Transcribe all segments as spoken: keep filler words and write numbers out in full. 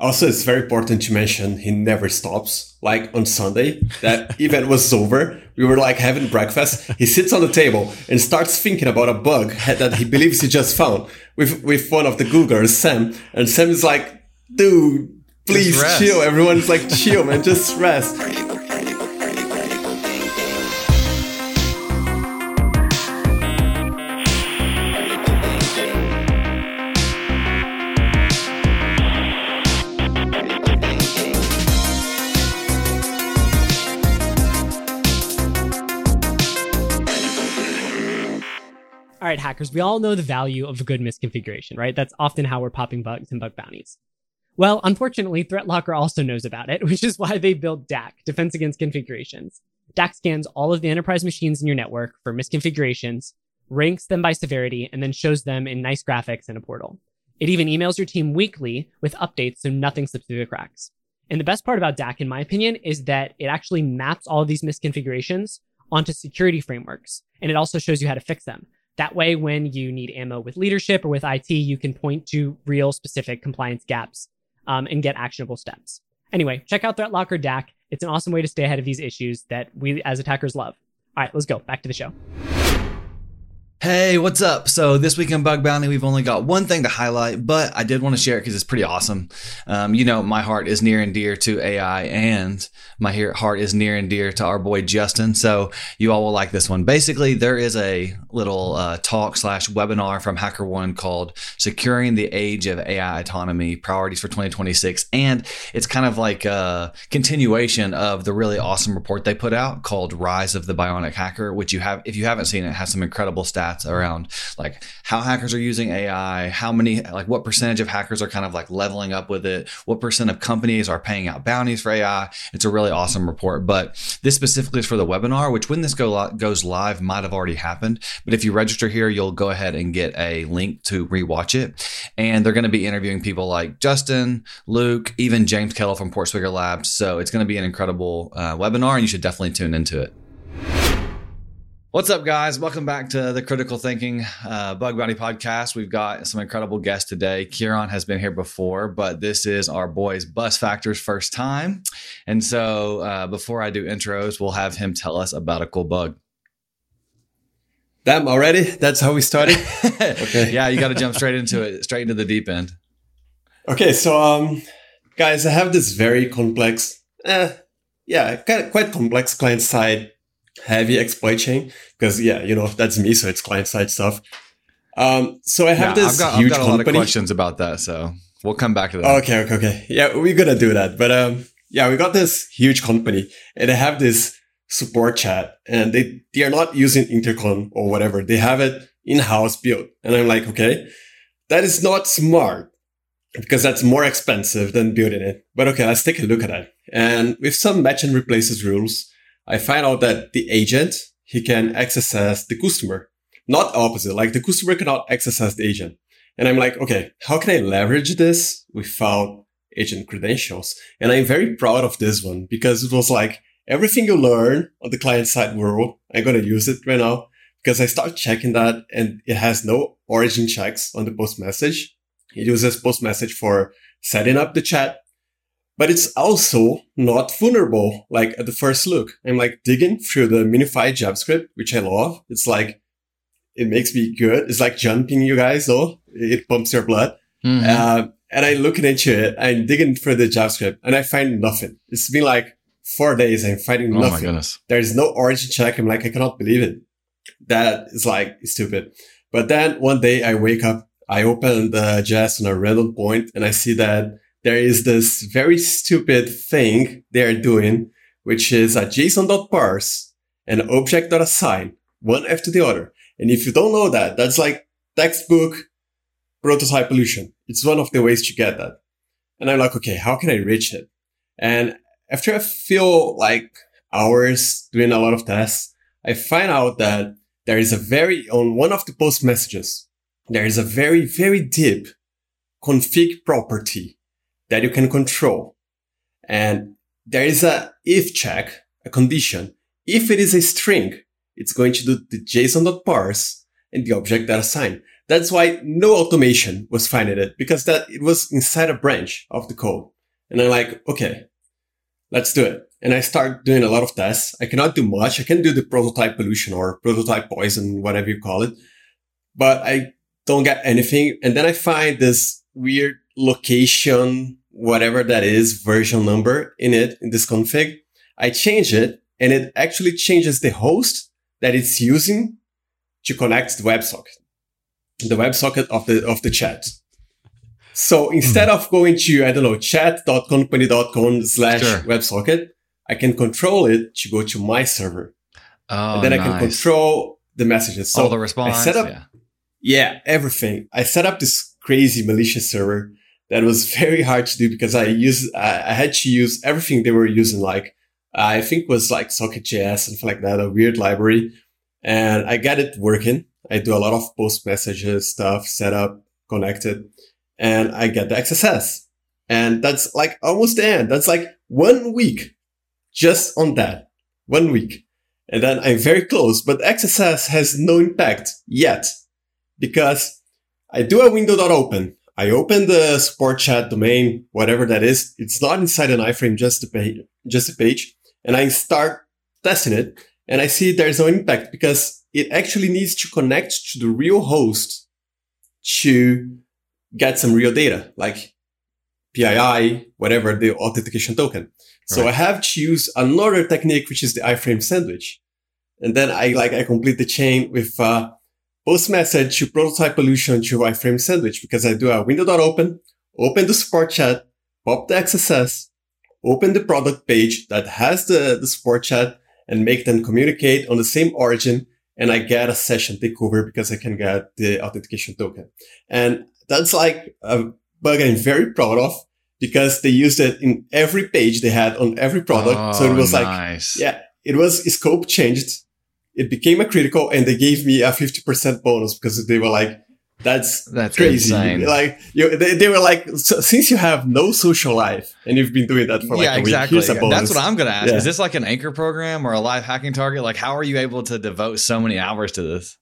Also, it's very important to mention he never stops. Like on Sunday, that event was over. We were like having breakfast. He sits on the table and starts thinking about a bug that he believes he just found with, with one of the Googlers, Sam. And Sam is like, dude, please chill. Everyone's like, chill, man, just rest. All right, hackers, we all know the value of a good misconfiguration, right? That's often how we're popping bugs and bug bounties. Well, unfortunately, ThreatLocker also knows about it, which is why they built D A C, Defense Against Configurations. D A C scans all of the enterprise machines in your network for misconfigurations, ranks them by severity, and then shows them in nice graphics in a portal. It even emails your team weekly with updates so nothing slips through the cracks. And the best part about D A C, in my opinion, is that it actually maps all of these misconfigurations onto security frameworks, and it also shows you how to fix them. That way, when you need ammo with leadership or with I T, you can point to real specific compliance gaps um, and get actionable steps. Anyway, check out ThreatLocker D A C. It's an awesome way to stay ahead of these issues that we as attackers love. All right, let's go. Back to the show. Hey, what's up? So this week in Bug Bounty, we've only got one thing to highlight, but I did want to share it because it's pretty awesome. Um, you know, my heart is near and dear to A I, and my heart is near and dear to our boy Justin. So you all will like this one. Basically, there is a little uh, talk slash webinar from HackerOne called Securing the Age of A I Autonomy, Priorities for twenty twenty-six. And it's kind of like a continuation of the really awesome report they put out called Rise of the Bionic Hacker, which you have, if you haven't seen it, has some incredible stats around like how hackers are using A I, how many, like what percentage of hackers are kind of like leveling up with it, what percent of companies are paying out bounties for A I. It's a really awesome report, but this specifically is for the webinar, which when this go li- goes live might have already happened. But if you register here, you'll go ahead and get a link to rewatch it. And they're going to be interviewing people like Justin, Luke, even James Kettle from Portswigger Labs. So it's going to be an incredible uh, webinar, and you should definitely tune into it. What's up, guys? Welcome back to the Critical Thinking uh, Bug Bounty Podcast. We've got some incredible guests today. Kieran has been here before, but this is our boys Bus Factor's first time. And so uh, before I do intros, we'll have him tell us about a cool bug. Damn, already? That's how we started? Okay. Yeah, you got to jump straight into it, straight into the deep end. Okay, so um, guys, I have this very complex, eh, yeah, kind of quite complex client-side heavy exploit chain, because yeah, you know, that's me, so it's client-side stuff. Um, so I have yeah, this I've got, huge I've got a company. lot of questions about that, so we'll come back to that. Okay, okay, okay. Yeah, we're gonna do that. But um, yeah, we got this huge company, and they have this support chat, and they they are not using Intercom or whatever. They have it in-house built, and I'm like, okay, that is not smart, because that's more expensive than building it. But okay, let's take a look at that. And with some match and replaces rules, I find out that the agent, he can access the customer, not opposite. Like the customer cannot access the agent. And I'm like, okay, how can I leverage this without agent credentials? And I'm very proud of this one, because it was like everything you learn on the client side world, I'm going to use it right now, because I start checking that, and it has no origin checks on the post message. It uses post message for setting up the chat. But it's also not vulnerable, like at the first look. I'm like digging through the minified JavaScript, which I love. It's like, it makes me good. It's like jumping, you guys, though. It pumps your blood. Mm-hmm. Uh, and I'm looking into it, I'm digging through the JavaScript, and I find nothing. It's been like four days, I'm finding oh nothing. Oh my goodness. There's no origin check. I'm like, I cannot believe it. That is like stupid. But then one day I wake up, I open the J S on a random point, and I see that there is this very stupid thing they're doing, which is a JSON.parse and object.assign, one after the other. And if you don't know that, that's like textbook prototype pollution. It's one of the ways to get that. And I'm like, okay, how can I reach it? And after I feel like hours doing a lot of tests, I find out that there is a very, on one of the post messages, there is a very, very deep config property that you can control. And there is a if check, a condition. If it is a string, it's going to do the JSON.parse and the object.assign. that's why no automation was finding it, because that it was inside a branch of the code. And I'm like, okay, let's do it. And I start doing a lot of tests. I cannot do much. I can do the prototype pollution or prototype poison, whatever you call it, but I don't get anything. And then I find this weird location, whatever that is, version number in it, in this config. I change it, and it actually changes the host that it's using to connect the WebSocket, the WebSocket of the, of the chat. So instead mm. of going to, I don't know, chat.company.com slash sure. WebSocket, I can control it to go to my server. Oh, and then nice. I can control the messages. So all the response. I set up, yeah. yeah, everything. I set up this crazy malicious server that was very hard to do because I use, I, I had to use everything they were using, like, I think was like Socket.js, something like that, a weird library. And I got it working. I do a lot of post messages stuff, set up, connected, and I get the X S S. And that's like almost the end. That's like one week just on that. One week. And then I'm very close, but X S S has no impact yet because I do a window.open. I open the support chat domain, whatever that is. It's not inside an iframe, just a page, just a page. And I start testing it and I see there's no impact because it actually needs to connect to the real host to get some real data, like P I I, whatever, the authentication token. So right. I have to use another technique, which is the iframe sandwich. And then I like, I complete the chain with, uh, post message to prototype pollution to iframe sandwich because I do a window.open, open the support chat, pop the X S S, open the product page that has the, the support chat and make them communicate on the same origin. And I get a session takeover because I can get the authentication token. And that's like a bug I'm very proud of because they used it in every page they had on every product. Oh, so it was nice. like, yeah, it was scope changed. It became a critical and they gave me a fifty percent bonus because they were like, that's, that's crazy. Insane. Like you, they, they were like, so, since you have no social life and you've been doing that for like yeah, a week, exactly. here's a bonus. That's what I'm going to ask. Yeah. Is this like an anchor program or a live hacking target? Like, how are you able to devote so many hours to this?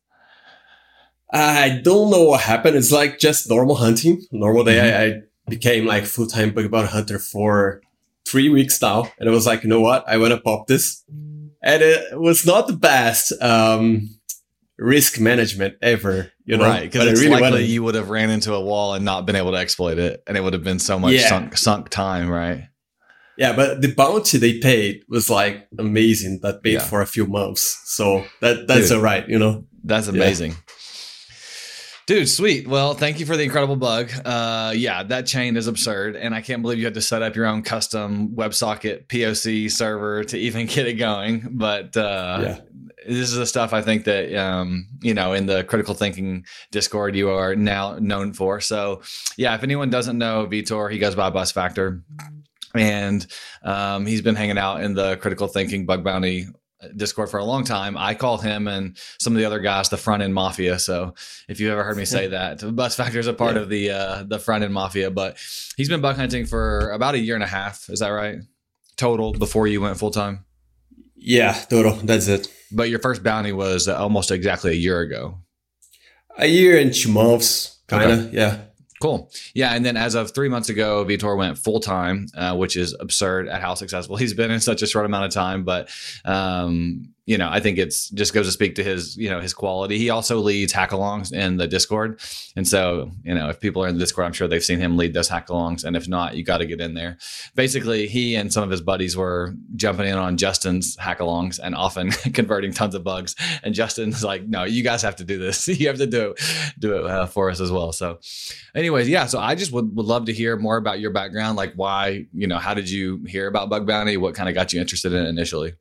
I don't know what happened. It's like just normal hunting. Normal day. Mm-hmm. I, I became like full-time bug bounty hunter for three weeks now. And I was like, you know what? I want to pop this. And it was not the best um, risk management ever, you know? Right, because it's really likely wanted... you would have ran into a wall and not been able to exploit it. And it would have been so much yeah. sunk, sunk time, right? Yeah, but the bounty they paid was like amazing. That paid yeah. for a few months. So that that's Dude, all right, you know? That's amazing. Yeah. Dude, sweet. Well, thank you for the incredible bug. Uh, yeah, that chain is absurd. And I can't believe you had to set up your own custom WebSocket P O C server to even get it going. But uh, yeah. this is the stuff I think that, um, you know, in the critical thinking Discord, you are now known for. So yeah, if anyone doesn't know Vitor, he goes by Bus Factor. And um, he's been hanging out in the critical thinking bug bounty Discord for a long time. I call him and some of the other guys the front end mafia. So if you've ever heard me say that, Bus Factor is a part yeah. of the uh, the front end mafia. But he's been bug hunting for about a year and a half. Is that right? Total before you went full time? Yeah, total. That's it. But your first bounty was almost exactly a year ago. A year and two months, kind of. Okay. Yeah. Cool. Yeah. And then as of three months ago, Vitor went full time, uh, which is absurd at how successful he's been in such a short amount of time. But, um, you know, I think it's just goes to speak to his, you know, his quality. He also leads hackalongs in the Discord. And so, you know, if people are in the Discord, I'm sure they've seen him lead those hackalongs. And if not, you got to get in there. Basically, he and some of his buddies were jumping in on Justin's hackalongs and often converting tons of bugs. And Justin's like, no, you guys have to do this. You have to do it, do it uh, for us as well. So anyways, yeah. So I just would, would love to hear more about your background. Like why, you know, how did you hear about bug bounty? What kind of got you interested in it initially?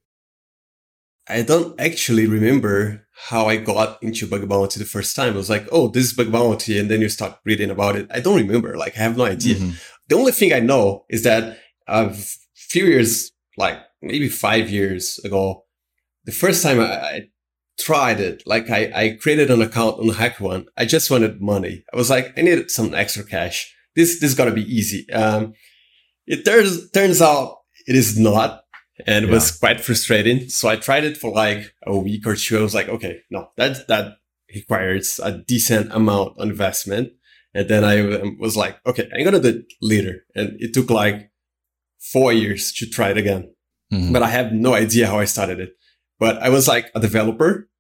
I don't actually remember how I got into bug bounty the first time. I was like, oh, this is bug bounty. And then you start reading about it. I don't remember. Like, I have no idea. Mm-hmm. The only thing I know is that a few years, like maybe five years ago, the first time I, I tried it, like I, I created an account on HackerOne. I just wanted money. I was like, I needed some extra cash. This, this gotta be easy. Um, it turns, turns out it is not. And it yeah. was quite frustrating. So I tried it for like a week or two. I was like, okay, no, that, that requires a decent amount of investment. And then I was like, okay, I'm going to do it later. And it took like four years to try it again. Mm-hmm. But I have no idea how I started it. But I was like a developer.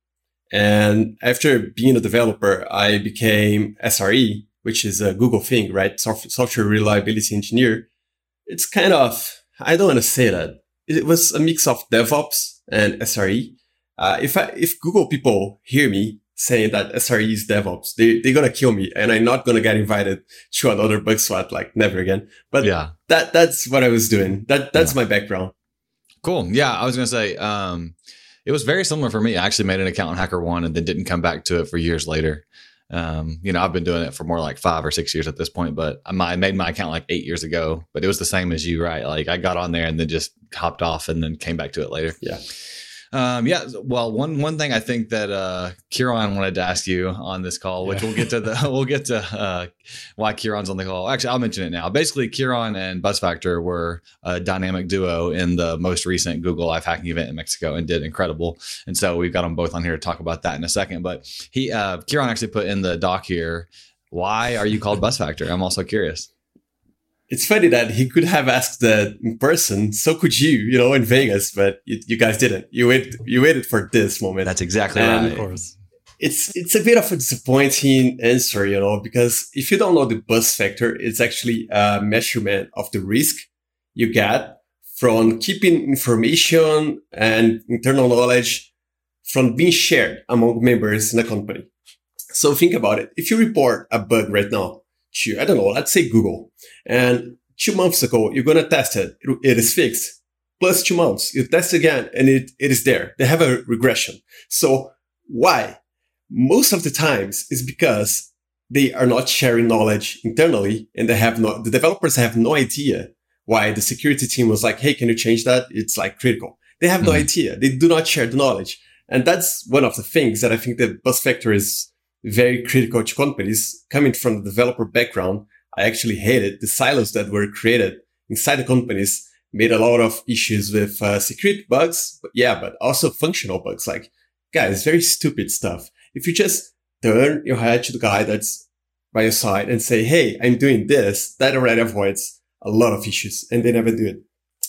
And after being a developer, I became S R E, which is a Google thing, right? Soft- software reliability engineer. It's kind of, I don't want to say that. It was a mix of DevOps and S R E. Uh, if I, if Google people hear me saying that S R E is DevOps, they, they're going to kill me, and I'm not going to get invited to another bug swat, like never again. But yeah, that, that's what I was doing. That, that's yeah. my background. Cool. Yeah. I was going to say, um, it was very similar for me. I actually made an account on HackerOne and then didn't come back to it for years later. Um, you know, I've been doing it for more like five or six years at this point, but I made my account like eight years ago, but it was the same as you, right? Like I got on there and then just hopped off and then came back to it later. Yeah. Um, yeah. Well, one, one thing I think that, uh, Kieran wanted to ask you on this call, which yeah. we'll get to the, we'll get to, uh, why Kieran's on the call. Actually, I'll mention it now. Basically, Kieran and BuzzFactor were a dynamic duo in the most recent Google Live hacking event in Mexico and did incredible. And so we've got them both on here to talk about that in a second, but he, uh, Kieran actually put in the doc here, why are you called BuzzFactor? I'm also curious. It's funny that he could have asked that in person. So could you, you know, in Vegas, but you, you guys didn't. You wait, you waited for this moment. That's exactly and right. Of course. It's, it's a bit of a disappointing answer, you know, because if you don't know the buzz factor, it's actually a measurement of the risk you get from keeping information and internal knowledge from being shared among members in a company. So think about it. If you report a bug right now, I don't know, let's say Google. And two months ago, you're going to test it. it. It is fixed. Plus two months, you test again and it, it is there. They have a regression. So why? Most of the times is because they are not sharing knowledge internally and they have no, the developers have no idea why the security team was like, hey, can you change that? It's like critical. They have no mm-hmm. idea. They do not share the knowledge. And that's one of the things that I think the buzz factor is very critical to companies. Coming from the developer background, I actually hated the silos that were created inside the companies, made a lot of issues with uh, security bugs, but yeah, but also functional bugs. Like, guys, very stupid stuff. If you just turn your head to the guy that's by your side and say, hey, I'm doing this, that already avoids a lot of issues, and they never do it.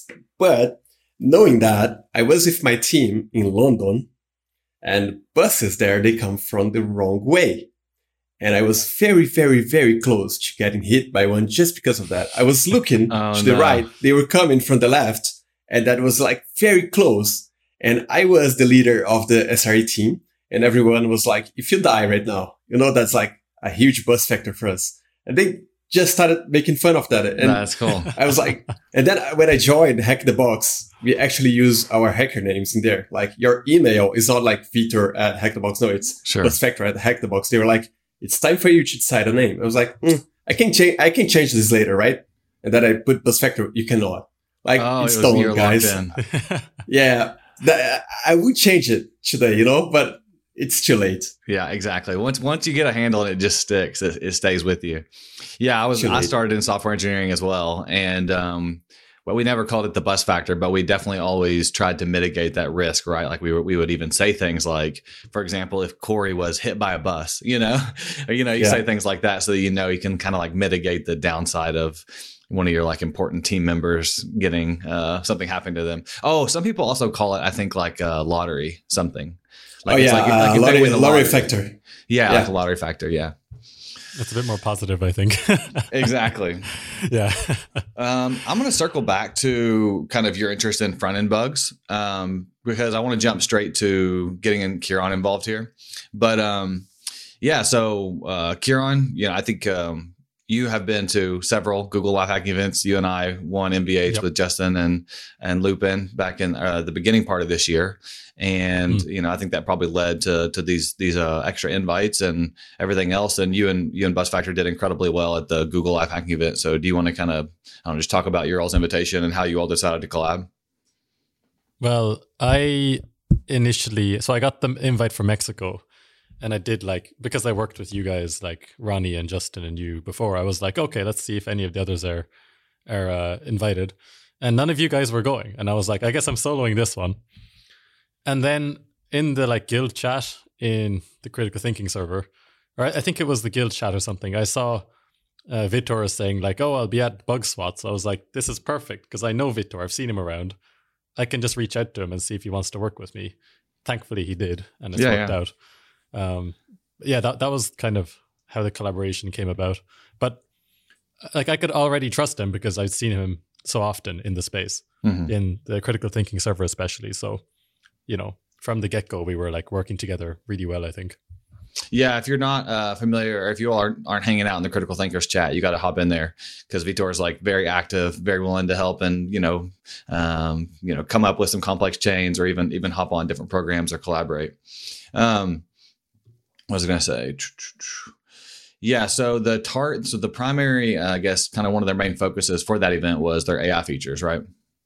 But knowing that, I was with my team in London, and buses there, they come from the wrong way. And I was very, very, very close to getting hit by one just because of that. I was looking oh, to the no. right. They were coming from the left. And that was like very close. And I was the leader of the S R E team. And everyone was like, if you die right now, you know, that's like a huge buzz factor for us. And they just started making fun of that. And that's cool. I was like, and then when I joined Hack the Box, we actually use our hacker names in there. Like your email is not like Vitor at Hack the Box. No, it's sure. buzz factor at Hack the Box. They were like, it's time for you to decide a name. I was like, mm, I can change, I can change this later, right? And then I put buzz factor. You cannot. Like, oh, it's it done, guys. yeah. That, I would change it today, you know, but it's too late. Yeah, exactly. Once, once you get a handle and it just sticks, it, it stays with you. Yeah. I was, I started in software engineering as well. And, um, well, we never called it the buzz factor, but we definitely always tried to mitigate that risk, right? Like we were, we would even say things like, for example, if Corey was hit by a bus, you know, or, you know, you yeah. say things like that so that, you know, you can kind of like mitigate the downside of one of your like important team members getting uh, something happening to them. Oh, some people also call it, I think, like a lottery something. Like oh, it's yeah, like, uh, like if lottery, they win the lottery lottery factor. Yeah, yeah, like a lottery factor. Yeah. That's a bit more positive, I think. Exactly. Yeah. um, I'm going to circle back to kind of your interest in front end bugs um, because I want to jump straight to getting in Kieran involved here. But um, yeah, so uh, Kieran, you know, I think um, you have been to several Google Live hacking events. You and I won M B H yep. with Justin and and Lupin back in uh, the beginning part of this year. And, mm. you know, I think that probably led to to these these uh, extra invites and everything else. And you and you and BuzzFactor did incredibly well at the Google Live hacking event. So do you want to kind of I don't know, just talk about your all's invitation and how you all decided to collab? Well, I initially, so I got the invite from Mexico. And I did like, because I worked with you guys like Ronnie and Justin and you before, I was like, okay, let's see if any of the others are are uh, invited. And none of you guys were going. And I was like, I guess I'm soloing this one. And then in the like guild chat, in the critical thinking server, or I think it was the guild chat or something. I saw uh, Vitor saying like, "Oh, I'll be at Bug Swat." So I was like, "This is perfect because I know Vitor. I've seen him around. I can just reach out to him and see if he wants to work with me." Thankfully, he did, and it's Yeah, worked yeah. out. Um, yeah, that that was kind of how the collaboration came about. But like, I could already trust him because I've seen him so often in the space, Mhm. in the critical thinking server especially. So, you know, from the get go, we were like working together really well, I think. Yeah, if you're not uh, familiar, or if you all aren't, aren't hanging out in the Critical Thinkers chat, you got to hop in there because Vitor is like very active, very willing to help, and you know, um, you know, come up with some complex chains, or even even hop on different programs or collaborate. Um, what was I going to say? Yeah, so the tar- so the primary, uh, I guess, kind of one of their main focuses for that event was their A I features, right?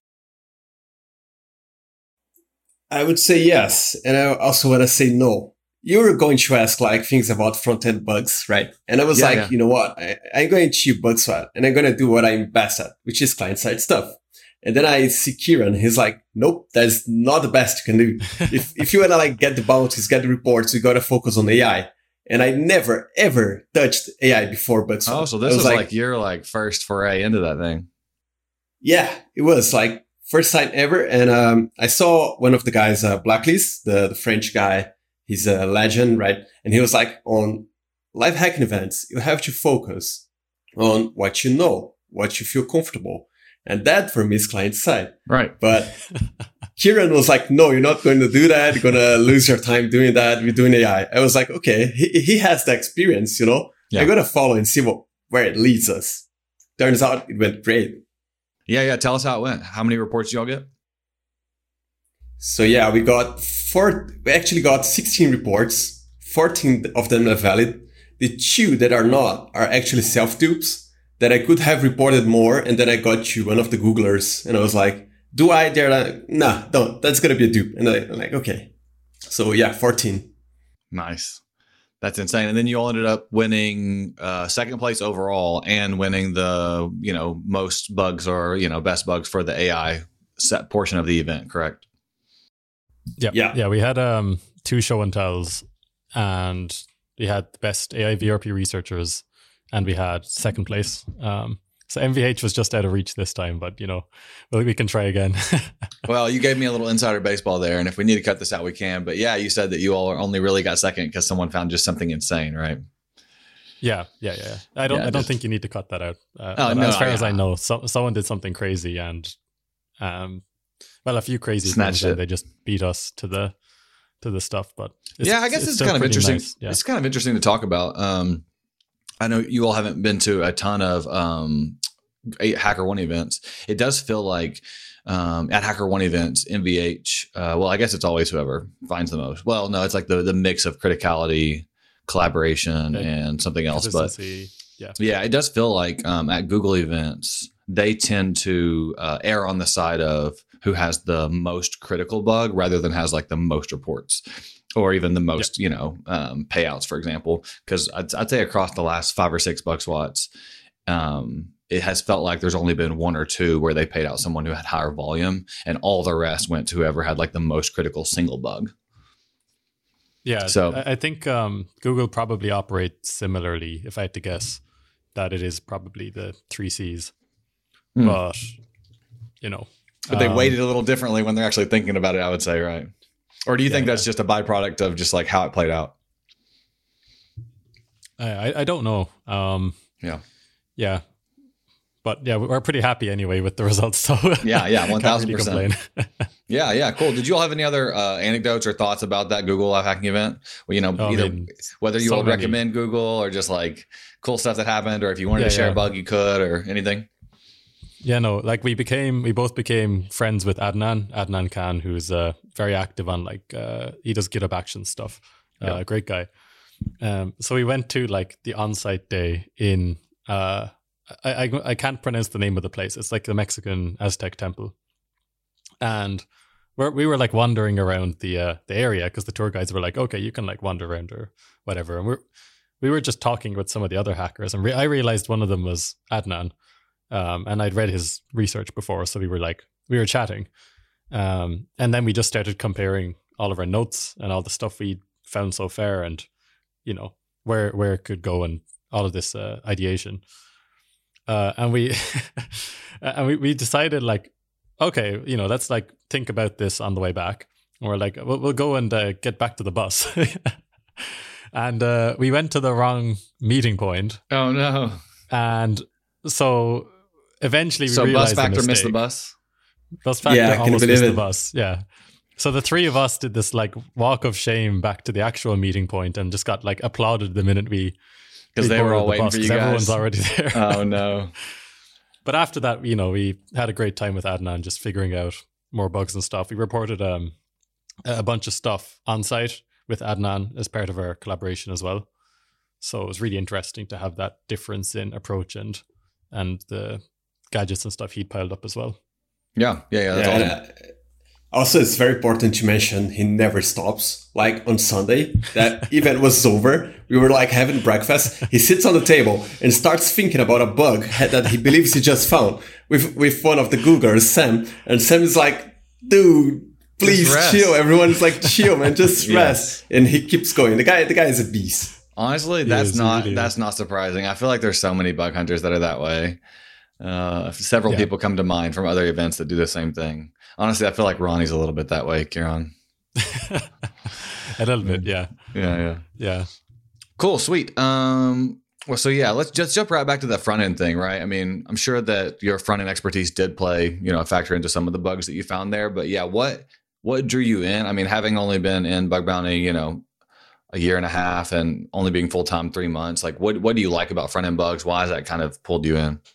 I would say yes. And I also want to say no. You were going to ask like things about front-end bugs, right? And I was Yeah, like, yeah. you know what? I, I'm going to bug swat and I'm going to do what I'm best at, which is client-side stuff. And then I see Kieran. He's like, nope, that's not the best you can do. if if you want to like get the bounties, get the reports, you got to focus on A I. And I never, ever touched A I before bug swat. Oh, so I this was, like, your like first foray into that thing. Yeah, it was like first time ever. And um, I saw one of the guys, uh, Blacklist, the, the French guy. He's a legend, right? And he was like, on live hacking events, you have to focus on what you know, what you feel comfortable. And that for me is client side. Right. But Kieran was like, no, you're not going to do that. You're going to lose your time doing that. We're doing A I. I was like, okay, he, he has the experience, you know, Yeah. I'm going to follow and see what, where it leads us. Turns out it went great. Yeah, yeah. Tell us how it went. How many reports did y'all get? So yeah, we got four, we actually got sixteen reports, fourteen of them are valid. The two that are not are actually self-dupes that I could have reported more. And then I got to one of the Googlers and I was like, do I dare? Like, nah, don't, that's going to be a dupe. And I'm like, okay. So yeah, fourteen. Nice. That's insane. And then you all ended up winning uh, second place overall and winning the, you know, most bugs or, you know, best bugs for the A I set portion of the event, correct? Yeah, Yeah. yeah. We had um, two show and tells, and we had the best A I V R P researchers, and we had second place. Um, so M V H was just out of reach this time, but you know, well, we can try again. Well, you gave me a little insider baseball there, and if we need to cut this out, we can. But yeah, you said that you all only really got second because someone found just something insane, right? yeah, yeah, yeah. I don't, Yeah, I don't just- think you need to cut that out. Uh, Oh, but no, as far as yeah. I know, so, someone did something crazy, and um, well, a few crazy Snatched things, and it. they just beat us to the to the stuff. But it's, yeah, I guess it's, still kind of pretty interesting. nice, Yeah. It's kind of interesting to talk about. Um, I know you all haven't been to a ton of um, eight Hacker One events. It does feel like um, at Hacker One events, M V H. Uh, well, I guess it's always whoever finds the most. Well, no, it's like the the mix of criticality, collaboration, Yeah. and something else. But Consistency, yeah. yeah, it does feel like um, at Google events, they tend to uh, err on the side of who has the most critical bug rather than has like the most reports or even the most, you know, um, payouts, for example. Because I'd, I'd say across the last five or six bug swats, um, it has felt like there's only been one or two where they paid out someone who had higher volume, and all the rest went to whoever had like the most critical single bug. Yeah, So- I I think um, Google probably operates similarly, if I had to guess, that it is probably the three C's. Hmm. But, you know. But they um, weighted a little differently when they're actually thinking about it, I would say, right? Or do you Yeah, think that's just a byproduct of just like how it played out? I, I- I don't know. Um, Yeah. Yeah. But yeah, we're pretty happy anyway with the results. So Yeah, yeah, can't one thousand really percent. complain. Yeah, yeah, cool. Did you all have any other uh, anecdotes or thoughts about that Google live hacking event? Well, you know, Oh, I either mean, whether you so would many. recommend Google or just like cool stuff that happened, or if you wanted Yeah, to share yeah. a bug, you could, or anything. Yeah, no, like we became, we both became friends with Adnan, Adnan Khan, who's uh, very active on like, uh, he does GitHub Action stuff. Uh, Yeah. Great guy. Um, so we went to like the on-site day in, uh, I, I I can't pronounce the name of the place. It's like the Mexican Aztec temple. And we're, we were like wandering around the uh, the area because the tour guides were like, okay, you can like wander around or whatever. And we're, we were just talking with some of the other hackers. And re- I realized one of them was Adnan. Um, and I'd read his research before, so we were like, we were chatting. Um, and then we just started comparing all of our notes and all the stuff we found so far, and you know where where it could go, and all of this uh, ideation. Uh, and we and we, we decided like, okay, you know, let's like think about this on the way back. And we're like, we'll, we'll go and uh, get back to the bus. And uh, we went to the wrong meeting point. Oh no! And so eventually we so realized bus factor the missed the bus. Bus factor Yeah, I can almost believe missed the it. bus. Yeah. So the three of us did this like walk of shame back to the actual meeting point and just got like applauded the minute we Because they were all boarded the waiting bus, for you 'cause guys. everyone's already there. Oh no! But after that, you know, we had a great time with Adnan just figuring out more bugs and stuff. We reported um, a bunch of stuff on site with Adnan as part of our collaboration as well. So it was really interesting to have that difference in approach and and the gadgets and stuff he'd piled up as well. Yeah, yeah, yeah. That's Yeah, awesome. and, uh, also, it's very important to mention he never stops. Like on Sunday, that event was over. We were like having breakfast. He sits on the table and starts thinking about a bug that he believes he just found with, with one of the Googlers, Sam. And Sam is like, dude, please Just rest. chill. Everyone's like, chill, man, just Yes. rest. And he keeps going. The guy, the guy is a beast. Honestly, that's is, not really that's not surprising. I feel like there's so many bug hunters that are that way. Uh, several Yeah. people come to mind from other events that do the same thing. Honestly, I feel like Ronnie's a little bit that way, Kieran. A little bit, yeah. Yeah, yeah. Yeah. Cool, sweet. Um, well, so yeah, let's just jump right back to the front end thing, right? I mean, I'm sure that your front end expertise did play, you know, a factor into some of the bugs that you found there. But yeah, what what drew you in? I mean, having only been in Bug Bounty, you know, a year and a half, and only being full time three months, like what what do you like about front end bugs? Why has that kind of pulled you in?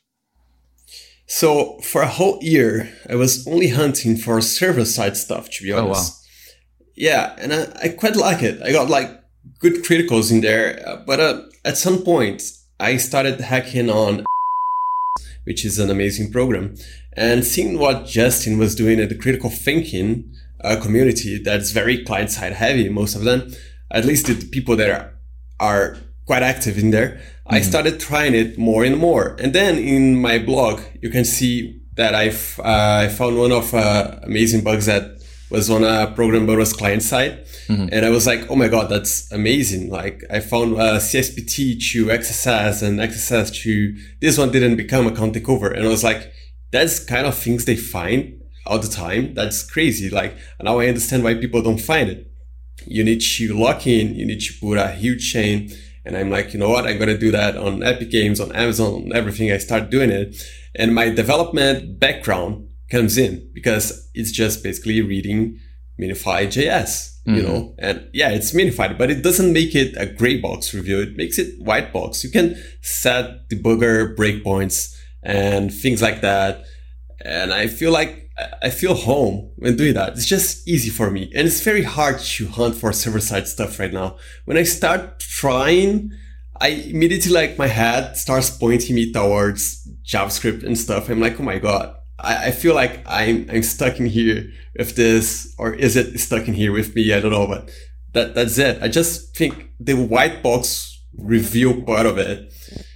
So for a whole year, I was only hunting for server side stuff, to be Oh, honest. wow. Yeah, and I, I quite like it. I got like good criticals in there, uh, but uh, at some point, I started hacking on, which is an amazing program, and seeing what Justin was doing in the critical thinking uh, community that's very client side heavy, most of them, at least the people that are, are quite active in there. I started trying it more and more. And then in my blog, you can see that I've, uh, I found one of uh, amazing bugs that was on a program but was client side. Mhm. And I was like, oh my God, that's amazing. Like I found uh, C S P T to X S S and X S S to, this one didn't become account takeover. And I was like, that's kind of things they find all the time. That's crazy. Like now I understand why people don't find it. You need to lock in, you need to put a huge chain. And I'm like, you know what? I'm going to do that on Epic Games, on Amazon, on everything. I start doing it. And my development background comes in because it's just basically reading Minify J S, you Mhm. know, and yeah, it's minified, but it doesn't make it a gray box review. It makes it white box. You can set debugger breakpoints and things like that. And I feel like I feel home when doing that. It's just easy for me. And it's very hard to hunt for server-side stuff right now. When I start trying, I immediately like my head starts pointing me towards JavaScript and stuff. I'm like, oh my God, I, I feel like I'm I'm stuck in here with this, or is it stuck in here with me? I don't know, but that that's it. I just think the white box review part of it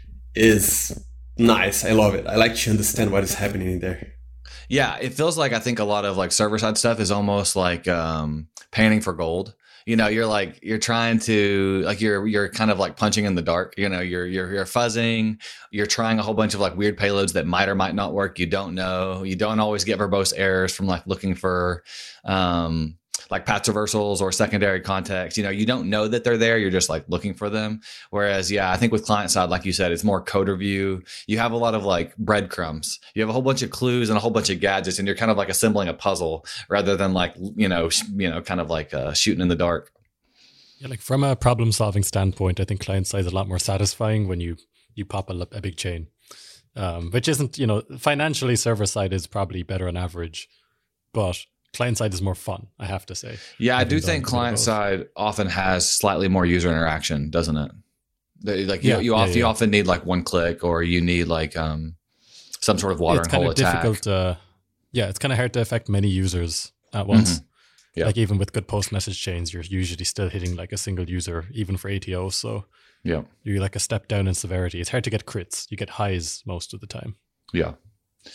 is nice. I love it. I like to understand what is happening in there. Yeah, it feels like I think a lot of like server side stuff is almost like um, panning for gold. You know, you're like you're trying to like you're you're kind of like punching in the dark. You know, you're you're you're fuzzing. You're trying a whole bunch of like weird payloads that might or might not work. You don't know. You don't always get verbose errors from like looking for um, like path traversals or secondary context. You know, you don't know that they're there. You're just like looking for them. Whereas, yeah, I think with client side, like you said, it's more code review. You have a lot of like breadcrumbs. You have a whole bunch of clues and a whole bunch of gadgets, and you're kind of like assembling a puzzle rather than like, you know, sh- you know, kind of like uh, shooting in the dark. Yeah, like from a problem solving standpoint, I think client side is a lot more satisfying when you you pop a, a big chain, um, which isn't, you know, financially server side is probably better on average, but client side is more fun, I have to say. Yeah, I Having do done think a bit of client both. side often has slightly more user interaction, doesn't it? The- Like you, Yeah, you, yeah, often, you yeah. often need like one click, or you need like um, some sort of water It's and kind hole of attack. difficult to, yeah, it's kind of hard to affect many users at once. Mhm. Yeah. Like even with good post message chains, you're usually still hitting like a single user, even for A T O. So Yeah, you're like a step down in severity. It's hard to get crits. You get highs most of the time. yeah.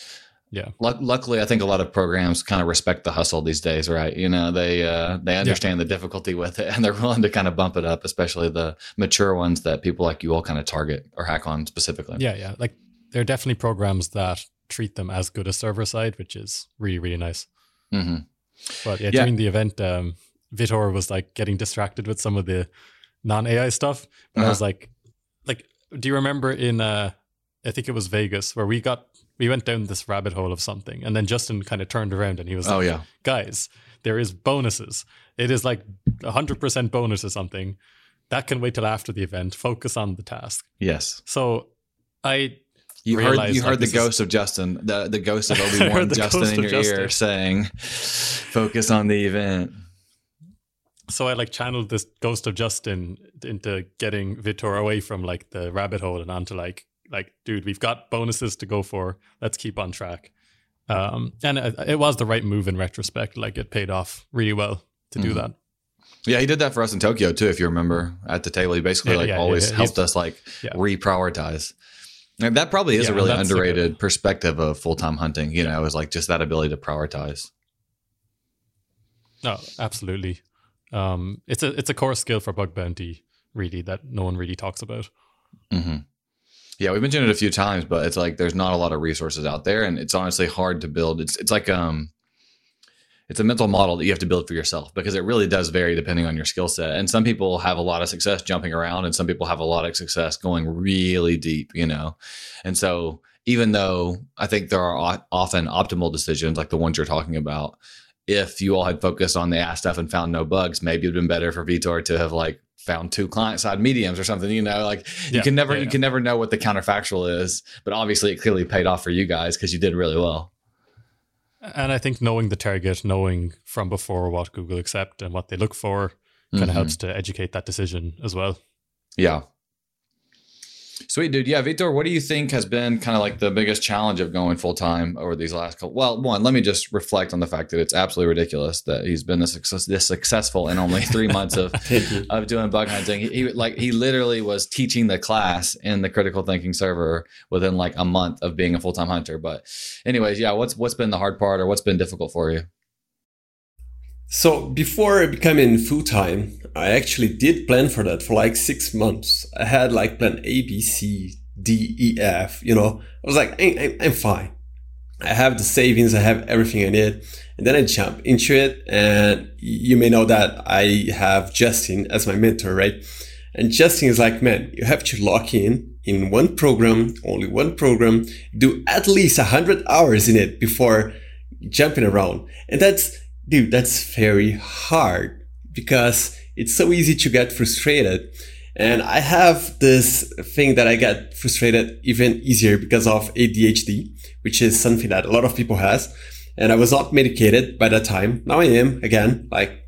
Yeah. Luck- luckily, I think a lot of programs kind of respect the hustle these days, right? You know, they uh, they understand yeah. the difficulty with it, and they're willing to kind of bump it up, especially the mature ones that people like you all kind of target or hack on specifically. Yeah, yeah. Like there are definitely programs that treat them as good as server side, which is really, really nice. Mm-hmm. But yeah, yeah, during the event, um, Vitor was like getting distracted with some of the non-A I stuff. And uh-huh. I was like, like, do you remember in, uh, I think it was Vegas, where we got, we went down this rabbit hole of something, and then Justin kind of turned around and he was like, oh, yeah. guys, there is bonuses. It is like one hundred percent bonus or something. That can wait till after the event. Focus on the task. Yes. So I You heard you heard like the ghost is, of Justin, the, the ghost of Obi-Wan Justin in your Justin. ear saying, focus on the event. So I like channeled this ghost of Justin into getting Vitor away from like the rabbit hole and onto like, like, dude, we've got bonuses to go for. Let's keep on track. Um, and it, it was the right move in retrospect. Like it paid off really well to mm-hmm. do that. Yeah, he did that for us in Tokyo too. If you remember at the table, he basically yeah, like yeah, always yeah, yeah. helped He's, us like yeah. reprioritize. And that probably is yeah, a really underrated like a, perspective of full-time hunting. You know, is like just that ability to prioritize. No, absolutely. Um, it's a it's a core skill for bug bounty, really, that no one really talks about. Mm-hmm. Yeah, we've mentioned it a few times, but it's like there's not a lot of resources out there, and it's honestly hard to build. It's it's like um, it's a mental model that you have to build for yourself, because it really does vary depending on your skill set. And some people have a lot of success jumping around, and some people have a lot of success going really deep, you know. And so even though I think there are often optimal decisions like the ones you're talking about, if you all had focused on the ass stuff and found no bugs, maybe it would have been better for Vitor to have like found two client side mediums or something, you know, like yeah, you can never, yeah, yeah. you can never know what the counterfactual is, but obviously it clearly paid off for you guys because you did really well. And I think knowing the target, knowing from before what Google accept and what they look for kind of mm-hmm. helps to educate that decision as well. Yeah. Sweet, dude. Yeah, Vitor, what do you think has been kind of like the biggest challenge of going full time over these last couple? Well, one, let me just reflect on the fact that it's absolutely ridiculous that he's been this, success, this successful in only three months of of doing bug hunting. He, he like he literally was teaching the class in the critical thinking server within like a month of being a full time hunter. But, anyways, yeah, what's what's been the hard part, or what's been difficult for you? So before becoming full-time, I actually did plan for that for like six months. I had like plan A, B, C, D, E, F, you know. I was like, I, I, I'm fine. I have the savings, I have everything I need. And then I jump into it. And you may know that I have Justin as my mentor, right? And Justin is like, man, you have to lock in in one program, only one program, do at least one hundred hours in it before jumping around. And that's... Dude, that's very hard because it's so easy to get frustrated. And I have this thing that I get frustrated even easier because of A D H D, which is something that a lot of people has. And I was not medicated by that time. Now I am again, like,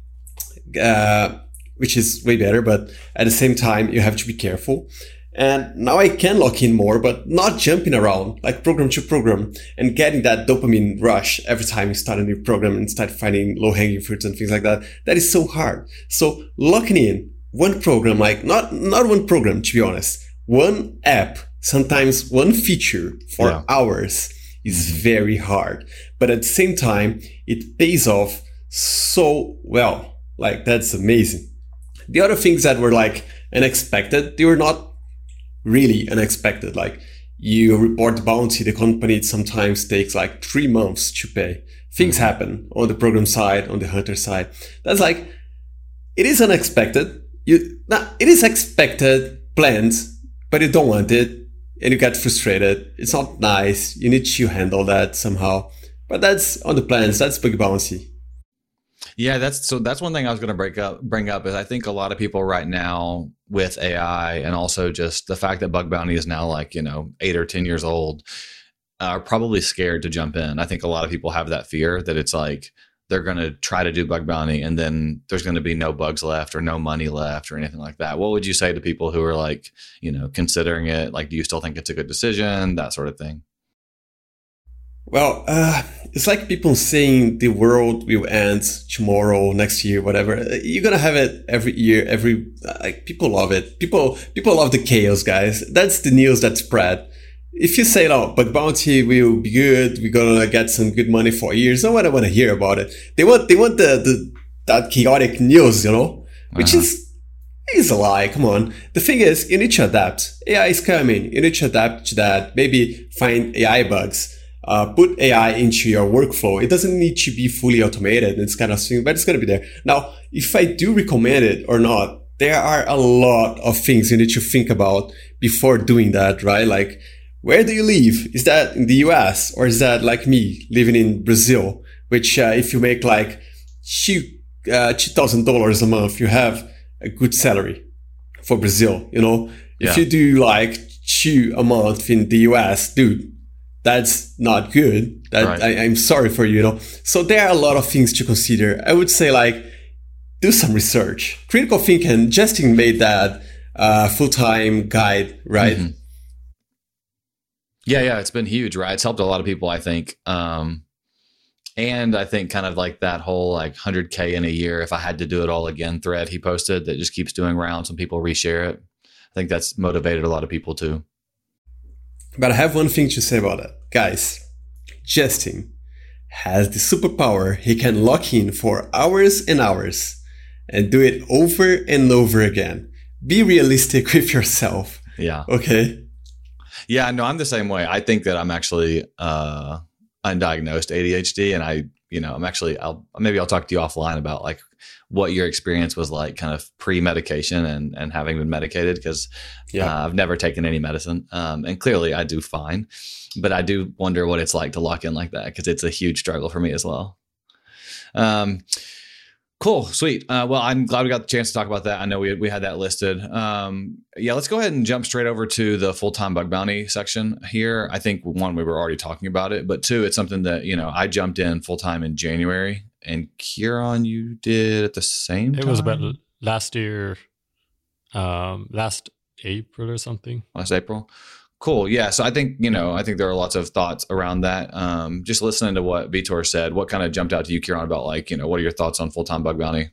uh, which is way better. But at the same time, you have to be careful. And now I can lock in more, but not jumping around, like program to program, and getting that dopamine rush every time you start a new program and start finding low-hanging fruits and things like that. That is so hard. So locking in one program, like not, not one program, to be honest, one app, sometimes one feature for yeah. hours is very hard. But at the same time, it pays off so well. Like, that's amazing. The other things that were like unexpected, they were not really unexpected. Like, you report the bounty, the company it sometimes takes like three months to pay. Things mm-hmm. happen on the program side, on the hunter side. That's like, it is unexpected. You, nah, it is expected, planned, but you don't want it and you get frustrated. It's not nice. You need to handle that somehow. But that's on the plans. That's bug bounty. Yeah, that's so that's one thing I was going to break up, bring up is I think a lot of people right now with A I and also just the fact that bug bounty is now like, you know, eight or ten years old are probably scared to jump in. I think a lot of people have that fear that it's like they're going to try to do bug bounty and then there's going to be no bugs left or no money left or anything like that. What would you say to people who are like, you know, considering it? Like, do you still think it's a good decision? That sort of thing. Well, uh, it's like people saying the world will end tomorrow, next year, whatever. You're going to have it every year, every, like, people love it. People, people love the chaos, guys. That's the news that spread. if you say, oh, bug bounty will be good, we're gonna get some good money for years, no one want to hear about it. They want they want the, the that chaotic news, you know, which uh-huh. is is a lie. Come on. The thing is, you need to adapt. A I is coming. You need to adapt to that. Maybe find A I bugs. Uh, put A I into your workflow. It doesn't need to be fully automated. It's kind of thing, but it's going to be there. Now, if I do recommend it or not, there are a lot of things you need to think about before doing that, right? Like, where do you live? Is that in the U S or is that like me living in Brazil? Which, uh, if you make like two uh, two thousand dollars a month, you have a good salary for Brazil. You know, yeah. If you do like two a month in the U S, dude, that's not good. That right. I, I'm sorry for you, you know. So there are a lot of things to consider. I would say like do some research. Critical thinking. Justin made that uh, full-time guide, right? Mm-hmm. Yeah, yeah, it's been huge, right? It's helped a lot of people, I think. Um, and I think kind of like that whole like one hundred K in a year, if I had to do it all again thread he posted that just keeps doing rounds and people reshare it. I think that's motivated a lot of people too. But I have one thing to say about that. Guys, Justin has the superpower. He can lock in for hours and hours and do it over and over again. Be realistic with yourself. Yeah. Okay? Yeah, no, I'm the same way. I think that I'm actually uh, undiagnosed A D H D, and I, you know, I'm actually, I'll maybe I'll talk to you offline about like what your experience was like, kind of pre-medication and and having been medicated, because yeah. uh, I've never taken any medicine, um, and clearly I do fine, but I do wonder what it's like to lock in like that, because it's a huge struggle for me as well. Um. Cool. Sweet. Uh, well, I'm glad we got the chance to talk about that. I know we had, we had that listed. Um, yeah, let's go ahead and jump straight over to the full-time bug bounty section here. I think one, we were already talking about it, but two, it's something that, you know, I jumped in full-time in January, and Kieran, you did at the same time? It was about last year, um, last April or something. Last April. Cool. Yeah. So I think, you know, I think there are lots of thoughts around that. Um, just listening to what Vitor said, what kind of jumped out to you, Kieran, about like, you know, what are your thoughts on full-time bug bounty?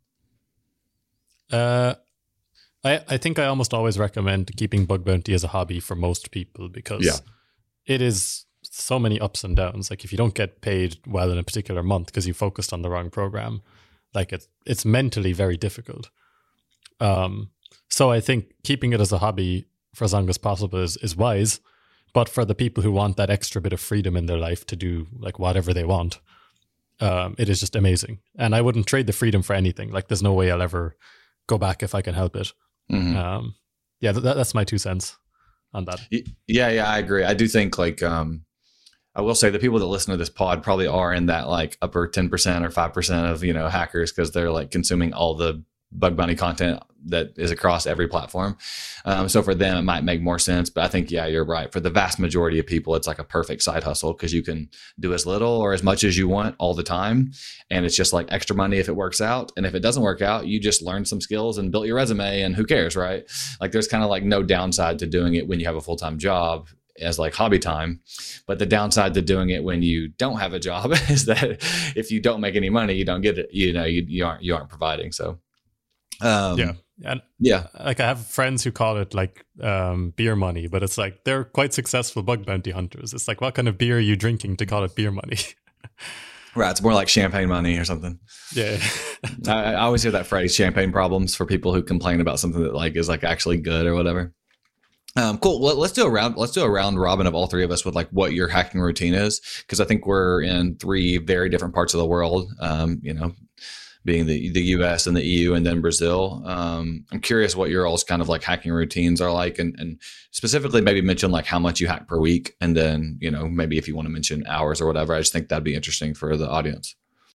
Uh, I, I think I almost always recommend keeping bug bounty as a hobby for most people, because yeah. it is so many ups and downs. Like if you don't get paid well in a particular month because you focused on the wrong program, like it's, it's mentally very difficult. Um, so I think keeping it as a hobby for as long as possible is, is wise, but for the people who want that extra bit of freedom in their life to do like whatever they want, um, it is just amazing. And I wouldn't trade the freedom for anything. Like there's no way I'll ever go back if I can help it. Mm-hmm. Um, yeah, th- that's my two cents on that. Yeah, yeah, I agree. I do think like, um, I will say the people that listen to this pod probably are in that like upper ten percent or five percent of, you know, hackers, because they're like consuming all the bug bounty content that is across every platform. Um, so for them, it might make more sense. But I think, yeah, you're right. For the vast majority of people, it's like a perfect side hustle, because you can do as little or as much as you want all the time. And it's just like extra money if it works out. And if it doesn't work out, you just learned some skills and built your resume, and who cares, right? Like there's kind of like no downside to doing it when you have a full-time job as like hobby time. But the downside to doing it when you don't have a job is that if you don't make any money, you don't get it, you know, you, you aren't, you aren't providing. So Um, yeah. And yeah, like I have friends who call it like um, beer money, but it's like they're quite successful bug bounty hunters. It's like, what kind of beer are you drinking to call it beer money? Right. It's more like champagne money or something. Yeah. I, I always hear that phrase, champagne problems, for people who complain about something that like is like actually good or whatever. Um, cool. Well, let's do a round. Let's do a round robin of all three of us with like what your hacking routine is, because I think we're in three very different parts of the world. Um, you know, being the the U S and the E U and then Brazil. Um, I'm curious what your all's kind of like hacking routines are like, and, and specifically maybe mention like how much you hack per week. And then, you know, maybe if you want to mention hours or whatever, I just think that'd be interesting for the audience.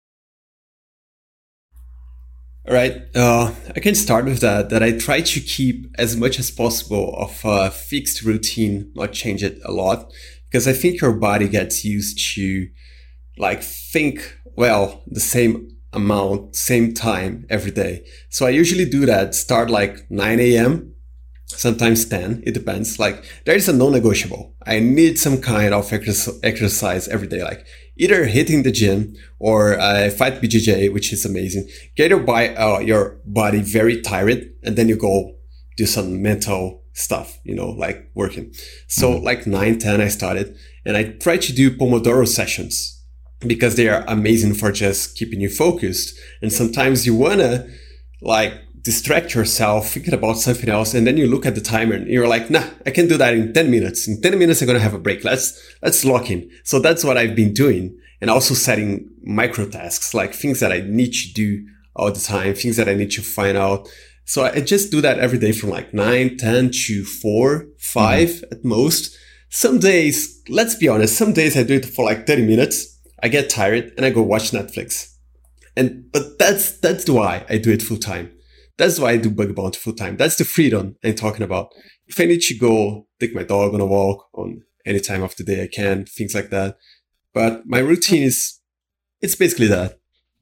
All right. Uh, I can start with that, that I try to keep as much as possible of a fixed routine, not change it a lot, because I think your body gets used to like think, well, the same amount, same time every day. So I usually do that, start like nine a.m., sometimes ten, it depends. Like there is a non-negotiable. I need some kind of exercise, exercise every day, like either hitting the gym or I fight B J J, which is amazing. Get your, body, uh, your body very tired, and then you go do some mental stuff, you know, like working. So mm-hmm. like nine, ten, I started, and I try to do Pomodoro sessions because they are amazing for just keeping you focused. And sometimes you want to like distract yourself, thinking about something else. And then you look at the timer and you're like, nah, I can do that in ten minutes. In ten minutes, I'm going to have a break. Let's, let's lock in. So that's what I've been doing. And also setting micro tasks, like things that I need to do all the time, things that I need to find out. So I just do that every day from like nine, ten to four, five mm-hmm. at most. Some days, let's be honest, some days I do it for like thirty minutes. I get tired and I go watch Netflix. And, but that's, that's why I do it full time. That's why I do Bug Bounty full time. That's the freedom I'm talking about. If I need to go take my dog on a walk on any time of the day, I can, things like that. But my routine is, it's basically that.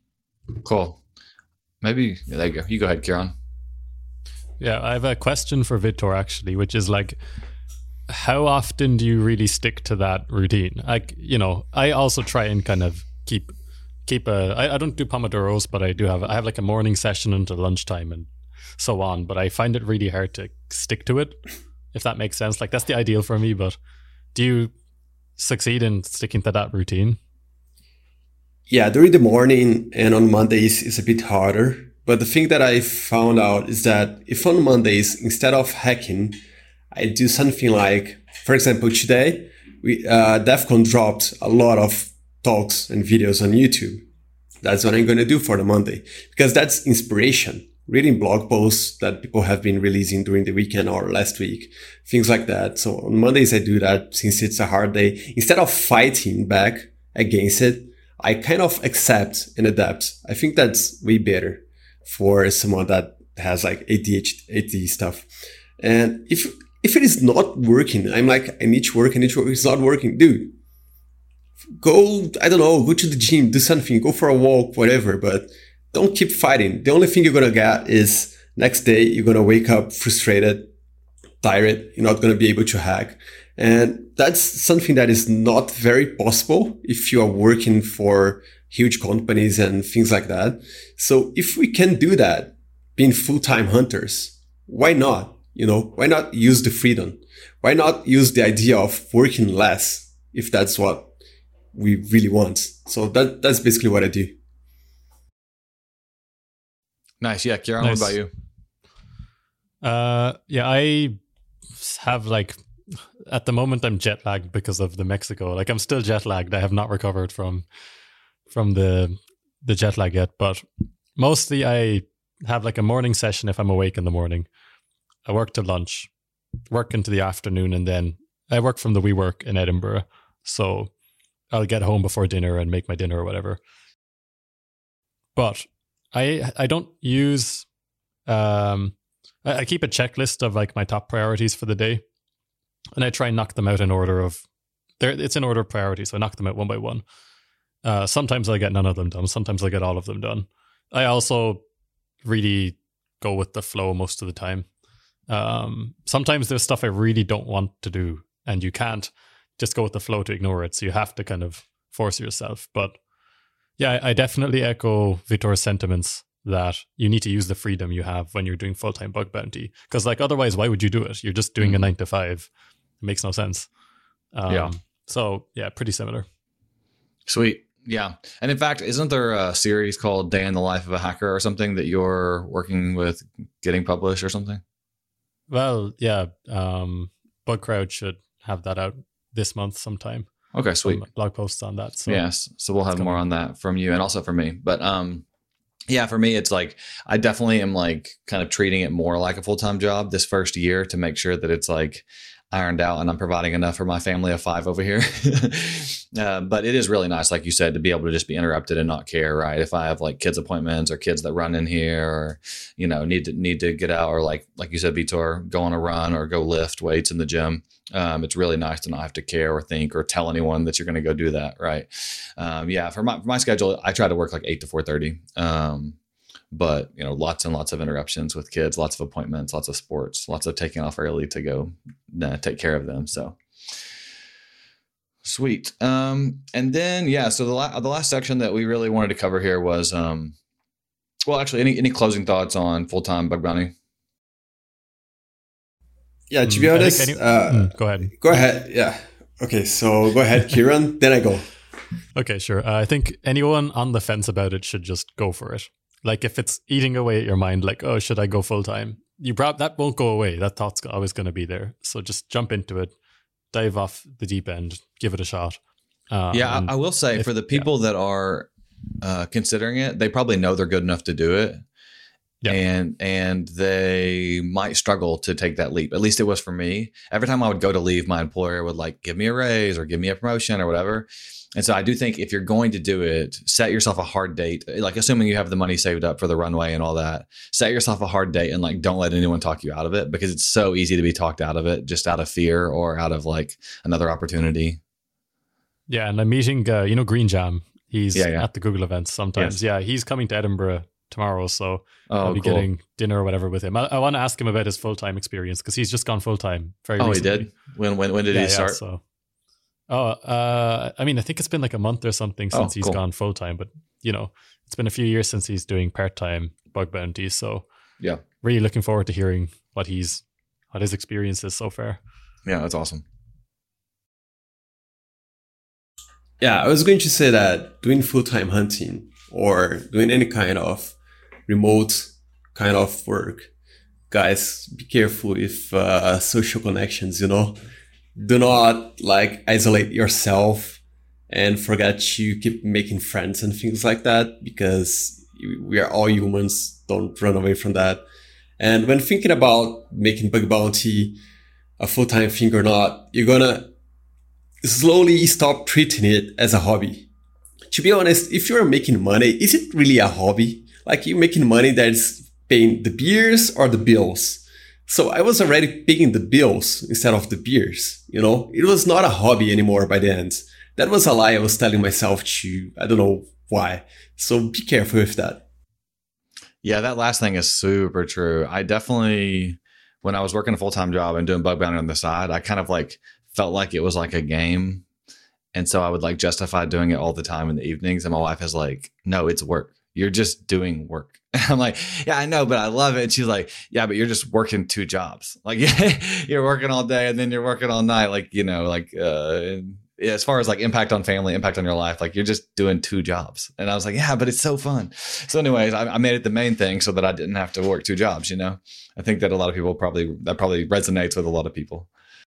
Cool. Maybe, yeah, there you go. You go ahead, Kieran. Yeah, I have a question for Vitor actually, which is like, how often do you really stick to that routine? Like, you know, I also try and kind of keep keep a. I, I don't do Pomodoros, but I do have. I have like a morning session until lunchtime and so on. But I find it really hard to stick to it, if that makes sense. Like that's the ideal for me. But do you succeed in sticking to that routine? Yeah, during the morning and on Mondays is a bit harder. But the thing that I found out is that if on Mondays instead of hacking, I do something like, for example, today, we uh, DEF CON dropped a lot of talks and videos on YouTube. That's what I'm going to do for the Monday, because that's inspiration, reading blog posts that people have been releasing during the weekend or last week, things like that. So on Mondays, I do that since it's a hard day. Instead of fighting back against it, I kind of accept and adapt. I think that's way better for someone that has like A D H D stuff. And if If it is not working, I'm like, I need to work, I need to work, it's not working. Dude, go, I don't know, go to the gym, do something, go for a walk, whatever, but don't keep fighting. The only thing you're going to get is next day, you're going to wake up frustrated, tired, you're not going to be able to hack. And that's something that is not very possible if you are working for huge companies and things like that. So if we can do that, being full-time hunters, why not? You know, why not use the freedom? Why not use the idea of working less if that's what we really want? So that that's basically what I do. Nice. Yeah. Kieran, nice. What about you? Uh, yeah, I have like, at the moment I'm jet lagged because of the Mexico. Like I'm still jet lagged. I have not recovered from, from the, the jet lag yet, but mostly I have like a morning session if I'm awake in the morning. I work to lunch, work into the afternoon, and then I work from the WeWork in Edinburgh. So I'll get home before dinner and make my dinner or whatever. But I I don't use, um, I, I keep a checklist of like my top priorities for the day. And I try and knock them out in order of, it's in order of priority. So I knock them out one by one. Uh, sometimes I get none of them done. Sometimes I get all of them done. I also really go with the flow most of the time. Um, sometimes there's stuff I really don't want to do and you can't just go with the flow to ignore it. So you have to kind of force yourself. But yeah, I definitely echo Vitor's sentiments that you need to use the freedom you have when you're doing full-time bug bounty. Because like otherwise, why would you do it? You're just doing mm-hmm. a nine to five. It makes no sense. Um, yeah. So yeah, pretty similar. Sweet. Yeah. And in fact, isn't there a series called Day in the Life of a Hacker or something that you're working with getting published or something? Well, yeah, um, BugCrowd should have that out this month sometime. Okay, sweet. Some blog posts on that. So yes, so we'll have more on that from you and also from me. But um, yeah, for me, it's like I definitely am like kind of treating it more like a full-time job this first year to make sure that it's like ironed out and I'm providing enough for my family of five over here. uh, but it is really nice, like you said, to be able to just be interrupted and not care, right? If I have like kids appointments or kids that run in here or, you know, need to need to get out or like, like you said, Vitor, go on a run or go lift weights in the gym. Um, it's really nice to not have to care or think or tell anyone that you're going to go do that. Right. Um, yeah. For my, for my schedule, I try to work like eight to four thirty. Um, But, you know, lots and lots of interruptions with kids, lots of appointments, lots of sports, lots of taking off early to go uh, take care of them. So sweet. Um, and then, yeah, so the, la- the last section that we really wanted to cover here was, um, well, actually, any, any closing thoughts on full-time bug bounty? Yeah, to be Mm, I honest, think any- uh, Mm, go ahead. go ahead. Yeah. Okay, so go ahead, Kieran. Then I go. Okay, sure. Uh, I think anyone on the fence about it should just go for it. Like if it's eating away at your mind, like, oh, should I go full time? You prob- that won't go away. That thought's always going to be there. So just jump into it, dive off the deep end, give it a shot. Uh, Yeah, and I, I will say if- for the people that are uh, considering it, they probably know they're good enough to do it. Yeah. And and they might struggle to take that leap. At least it was for me. Every time I would go to leave, my employer would like give me a raise or give me a promotion or whatever. And so I do think if you're going to do it, set yourself a hard date. Like assuming you have the money saved up for the runway and all that, set yourself a hard date and like don't let anyone talk you out of it, because it's so easy to be talked out of it just out of fear or out of like another opportunity. Yeah, and I'm meeting, uh, you know, Green Jam. He's Yeah, yeah. at the Google events sometimes. Yes. Yeah, he's coming to Edinburgh tomorrow, so Oh, I'll be cool. getting dinner or whatever with him. I, I want to ask him about his full time experience because he's just gone full time very Oh, he recently. did? When when when did Yeah, he yeah, start? so. Oh, uh, I mean, I think it's been like a month or something Oh, since he's cool. gone full time, but you know, it's been a few years since he's doing part time bug bounties. So Yeah. really looking forward to hearing what he's what his experience is so far. Yeah, that's awesome. Yeah, I was going to say that doing full-time hunting or doing any kind of remote kind of work, guys, be careful with uh, social connections, you know? Do not like isolate yourself and forget to keep making friends and things like that, because we are all humans. Don't run away from that. And when thinking about making bug bounty a full-time thing or not, you're gonna slowly stop treating it as a hobby. To be honest, if you're making money, is it really a hobby? Like you're making money that's paying the beers or the bills? So I was already paying the bills instead of the beers, you know? It was not a hobby anymore by the end. That was a lie I was telling myself to, I don't know why. So be careful with that. Yeah, that last thing is super true. I definitely, when I was working a full-time job and doing bug bounty on the side, I kind of like felt like it was like a game. And so I would like justify doing it all the time in the evenings. And my wife is like, no, it's work. You're just doing work. I'm like, yeah, I know, but I love it. And she's like, yeah, but you're just working two jobs. Like you're working all day and then you're working all night. Like, you know, like, uh, and as far as like impact on family, impact on your life, like you're just doing two jobs. And I was like, yeah, but it's so fun. So anyways, I, I made it the main thing so that I didn't have to work two jobs. You know, I think that a lot of people probably, that probably resonates with a lot of people.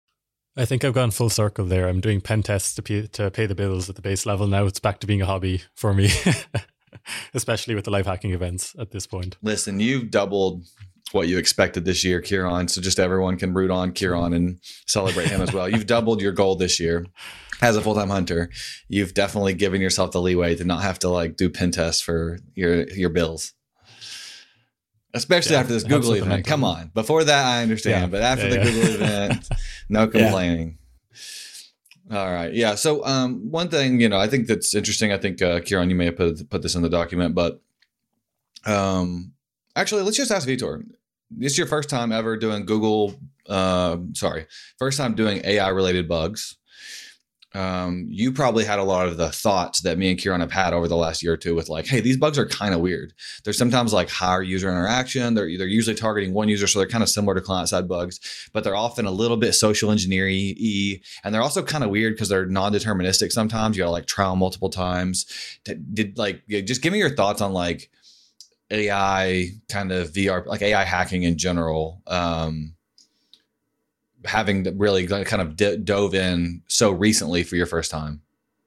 I think I've gone full circle there. I'm doing pen tests to pay, to pay the bills at the base level. Now it's back to being a hobby for me, especially with the live hacking events at this point. Listen, you've doubled what you expected this year, Kieran. So just everyone can root on Kieran and celebrate him as well. You've doubled your goal this year as a full-time hunter. You've definitely given yourself the leeway to not have to like do pen tests for your, your bills. Especially Yeah, after this it helps Google with the event. mental. Come on. Before that, I understand. Yeah. But after Yeah, the yeah. Google event, no complaining. All right. Yeah. So um, one thing, you know, I think that's interesting. I think, uh, Kieran, you may have put, put this in the document, but um, actually, let's just ask Vitor. This is your first time ever doing Google, uh, sorry, first time doing A I related bugs. Um, you probably had a lot of the thoughts that me and Kieran have had over the last year or two with like, hey, these bugs are kind of weird. They're sometimes like higher user interaction. They're, they're usually targeting one user. So they're kind of similar to client side bugs, but they're often a little bit social engineering-y. And they're also kind of weird because they're non-deterministic sometimes. You gotta like trial multiple times. Did, did like, yeah, just give me your thoughts on like A I kind of V R, like A I hacking in general. Um, having really kind of d- dove in so recently for your first time?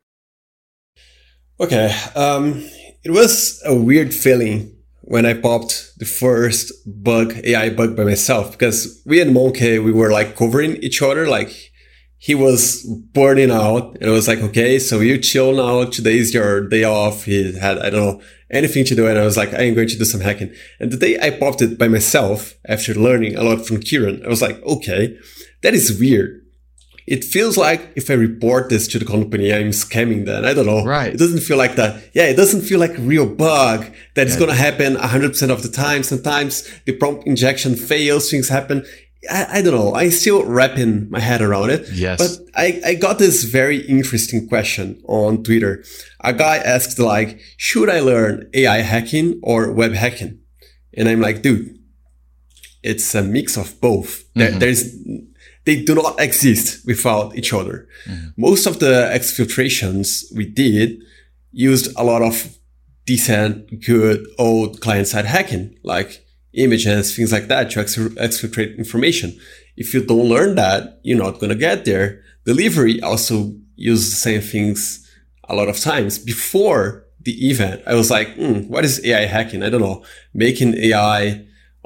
Okay. Um, it was a weird feeling when I popped the first bug, A I bug by myself, because we and Monkey, we were like covering each other. Like he was burning out and I was like, okay, so you chill now. Today is your day off. He had, I don't know, anything to do. And I was like, I am going to do some hacking. And the day I popped it by myself after learning a lot from Kieran, I was like, okay, that is weird. It feels like if I report this to the company, I'm scamming them. I don't know. Right. It doesn't feel like that. Yeah, it doesn't feel like a real bug that is Yeah. going to happen one hundred percent of the time. Sometimes the prompt injection fails, things happen. I, I don't know. I'm still wrapping my head around it. Yes. But I, I got this very interesting question on Twitter. A guy asked like, should I learn A I hacking or web hacking? And I'm like, dude, it's a mix of both. There, Mhm. there's, they do not exist without each other. Mhm. Most of the exfiltrations we did used a lot of decent, good old client-side hacking, like images, things like that, to ex- exfiltrate information. If you don't learn that, you're not going to get there. Delivery also uses the same things a lot of times. Before the event, I was like, hmm, what is A I hacking? I don't know. Making A I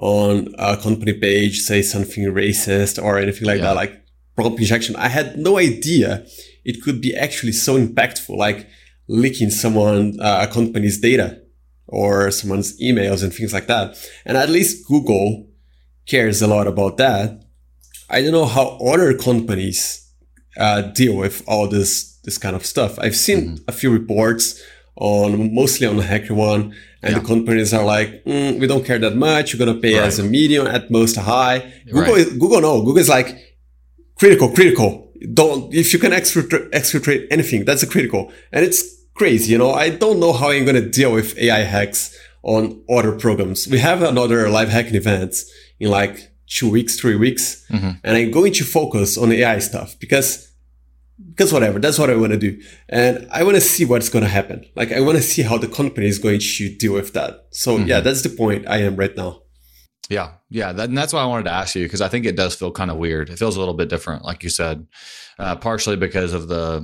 on a company page say something racist or anything like Yeah. that, like prompt injection. I had no idea it could be actually so impactful, like leaking someone, uh, a company's data or someone's emails and things like that. And at least Google cares a lot about that. I don't know how other companies uh, deal with all this this kind of stuff. I've seen Mhm. a few reports on mostly on HackerOne, and Yeah. the companies are like, mm, we don't care that much. You're gonna pay Right. as a medium, at most a high. Google, Right. is, Google, no. Google is like critical, critical. Don't if you can exfiltrate, exfiltrate anything, that's a critical, and it's crazy. You know, I don't know how I'm gonna deal with A I hacks on other programs. We have another live hacking event in like two weeks, three weeks, Mhm. and I'm going to focus on A I stuff because because whatever, that's what I want to do. And I want to see what's going to happen. Like, I want to see how the company is going to deal with that. So Mhm. yeah, that's the point I am right now. Yeah, yeah, that, and that's why I wanted to ask you because I think it does feel kind of weird. It feels a little bit different, like you said, uh, partially because of the,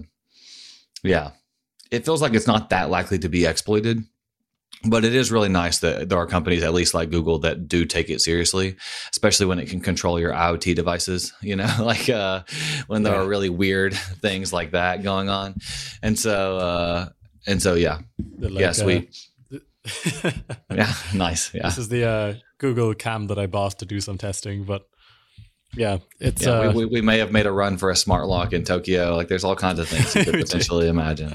yeah, it feels like it's not that likely to be exploited. But it is really nice that there are companies, at least like Google, that do take it seriously, especially when it can control your IoT devices, you know, like uh, when there Yeah. are really weird things like that going on. And so, uh, and so, yeah, They're like, yeah, sweet. uh, Yeah, nice. Yeah. This is the uh, Google Cam that I bought to do some testing, but yeah, it's Yeah, uh, we, we, we may have made a run for a smart lock in Tokyo. Like there's all kinds of things you could We did. potentially imagine.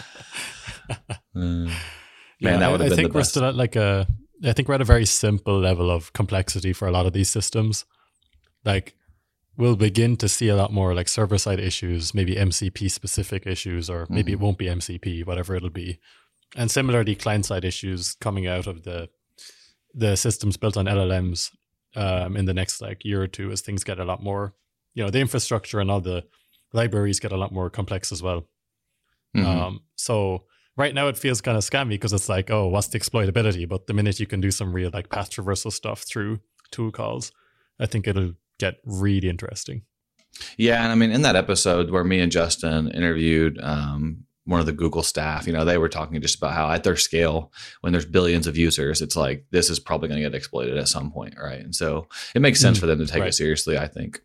Uh, yeah, man, that I- would have I been think the we're best. still at like a. I think we're at a very simple level of complexity for a lot of these systems. Like, we'll begin to see a lot more like server side issues, maybe M C P specific issues, or maybe it Mhm. won't be M C P, whatever it'll be. And similarly, client side issues coming out of the the systems built on L L Ms um, in the next like year or two, as things get a lot more, you know, the infrastructure and all the libraries get a lot more complex as well. Mhm. Um, so right now it feels kind of scammy because it's like, oh, what's the exploitability? But the minute you can do some real like path traversal stuff through tool calls, I think it'll get really interesting. Yeah, and I mean, in that episode where me and Justin interviewed um, one of the Google staff, you know, they were talking just about how at their scale, when there's billions of users, it's like this is probably going to get exploited at some point, right? And so it makes sense Mm, for them to take right. it seriously, I think.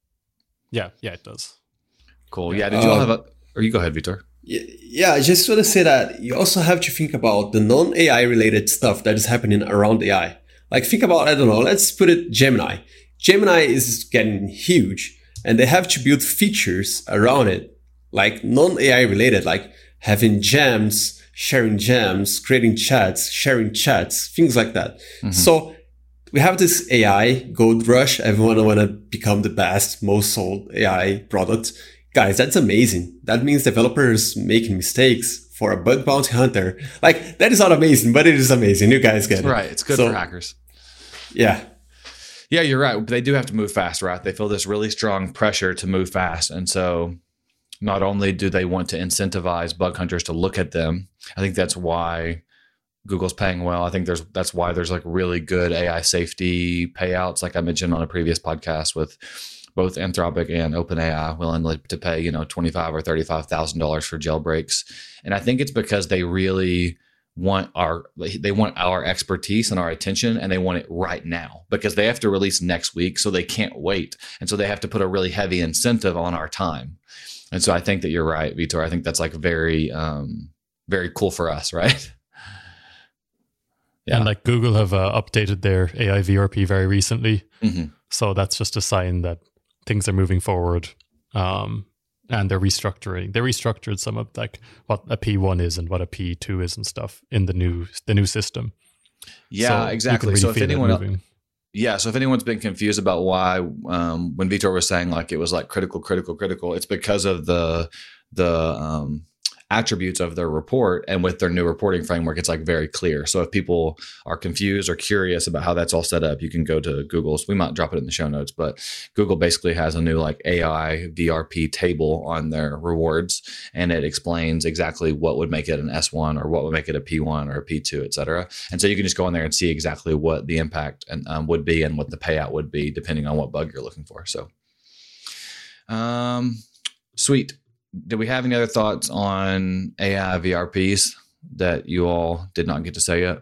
Yeah, yeah, it does. Cool. Yeah. Did you all Um, have a? Or you go ahead, Vitor. Y- Yeah, I just want to say that you also have to think about the non-A I related stuff that is happening around A I. Like think about, I don't know, let's put it Gemini. Gemini is getting huge and they have to build features around it, like non-A I related, like having gems, sharing gems, creating chats, sharing chats, things like that. Mhm. So we have this A I gold rush. Everyone want to become the best, most sold A I product. Guys, that's amazing. That means developers making mistakes for a bug bounty hunter. Like, that is not amazing, but it is amazing. You guys get it. Right. It's good So, for hackers. Yeah. Yeah, you're right. They do have to move fast, right? They feel this really strong pressure to move fast. And so not only do they want to incentivize bug hunters to look at them, I think that's why Google's paying well. I think there's that's why there's like really good A I safety payouts, like I mentioned on a previous podcast with both Anthropic and OpenAI willing to pay, you know, twenty-five or thirty-five thousand dollars for jailbreaks. And I think it's because they really want our they want our expertise and our attention, and they want it right now because they have to release next week, so they can't wait. And so they have to put a really heavy incentive on our time. And so I think that you're right, Vitor. I think that's like very, um, very cool for us, right? Yeah. And like Google have uh, updated their A I V R P very recently. Mm-hmm. So that's just a sign that things are moving forward. Um, and they're restructuring. They restructured some of like what a P one is and what a P two is and stuff in the new the new system. Yeah, So you can exactly. really So if feel it anyone, moving. yeah, so if anyone's been confused about why, um, when Vitor was saying like it was like critical, critical, critical, it's because of the the um, attributes of their report. And with their new reporting framework, it's like very clear. So if people are confused or curious about how that's all set up, you can go to Google's. We might drop it in the show notes, but Google basically has a new like A I V R P table on their rewards, and it explains exactly what would make it an S one or what would make it a P one or a P two, et cetera. And so you can just go in there and see exactly what the impact and um, would be and what the payout would be depending on what bug you're looking for. So, um, sweet. Do we have any other thoughts on A I V R Ps that you all did not get to say yet?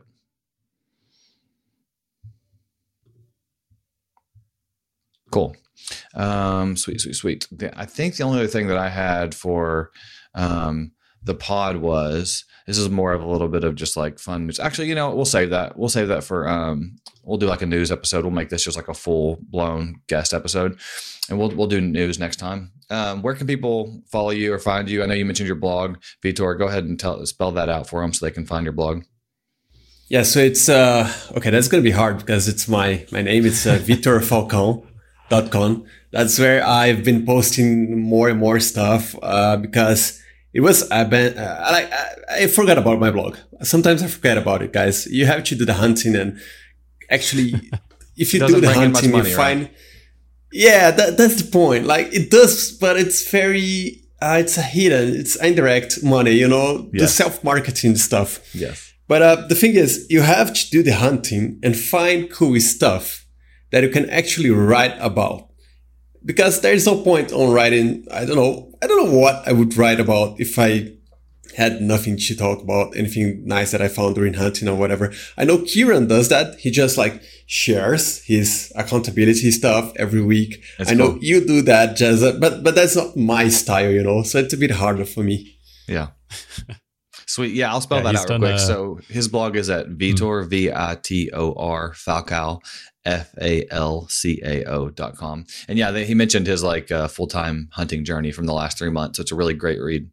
Cool. Um, sweet, sweet, sweet. I think the only other thing that I had for um, the pod was, this is more of a little bit of just like fun news. Actually, you know, we'll save that. We'll save that for, um, we'll do like a news episode. We'll make this just like a full blown guest episode, and we'll, we'll do news next time. Um, where can people follow you or find you? I know you mentioned your blog, Vitor. Go ahead and tell, spell that out for them so they can find your blog. Yeah, so it's, uh, okay, that's going to be hard because it's my, my name. It's uh, vitor falcão dot com. That's where I've been posting more and more stuff, uh, because it was, I've been, uh, I, I, I forgot about my blog. Sometimes I forget about it, guys. You have to do the hunting, and actually, if you do the hunting, money, you find, right? Yeah, that, that's the point. Like it does, but it's very, uh, it's a hidden, it's indirect money, you know, yes. The self-marketing stuff. Yes. But uh, the thing is, you have to do the hunting and find cool stuff that you can actually write about. Because there's no point on writing, I don't know, I don't know what I would write about if I had nothing to talk about, anything nice that I found during hunting or whatever. I know Kieran does that. He just like shares his accountability stuff every week. That's I know cool. You do that, Jazza, but but that's not my style, you know, so it's a bit harder for me. Yeah. Sweet. Yeah, I'll spell yeah, that out real quick. A... So his blog is at Vitor, mm. V I T O R, Falcao, F A L C A O dot com. And yeah, they, he mentioned his like uh, full-time hunting journey from the last three months. It's a really great read.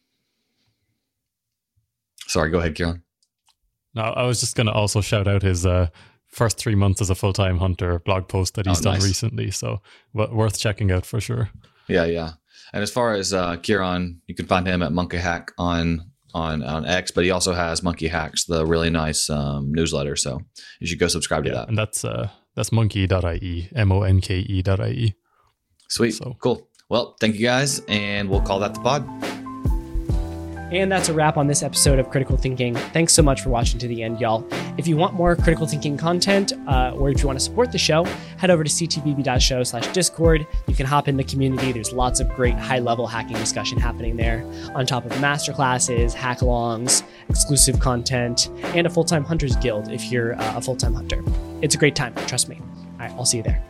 Sorry, go ahead, Kieran. No, I was just going to also shout out his uh, first three months as a full-time hunter blog post that he's oh, nice. done recently. So w- worth checking out for sure. Yeah, yeah. And as far as uh, Kieran, you can find him at Monkey Hack on on on X, but he also has Monkey Hacks, the really nice um, newsletter. So you should go subscribe yeah, to that. And that's uh, that's monkey dot I E, M O N K E dot I E. Sweet. So. Cool. Well, thank you guys, and we'll call that the pod. And that's a wrap on this episode of Critical Thinking. Thanks so much for watching to the end, y'all. If you want more Critical Thinking content, uh, or if you want to support the show, head over to c t v b dot show slash discord. You can hop in the community. There's lots of great high-level hacking discussion happening there, on top of masterclasses, hack-alongs, exclusive content, and a full-time Hunters Guild if you're uh, a full-time hunter. It's a great time, trust me. All right, I'll see you there.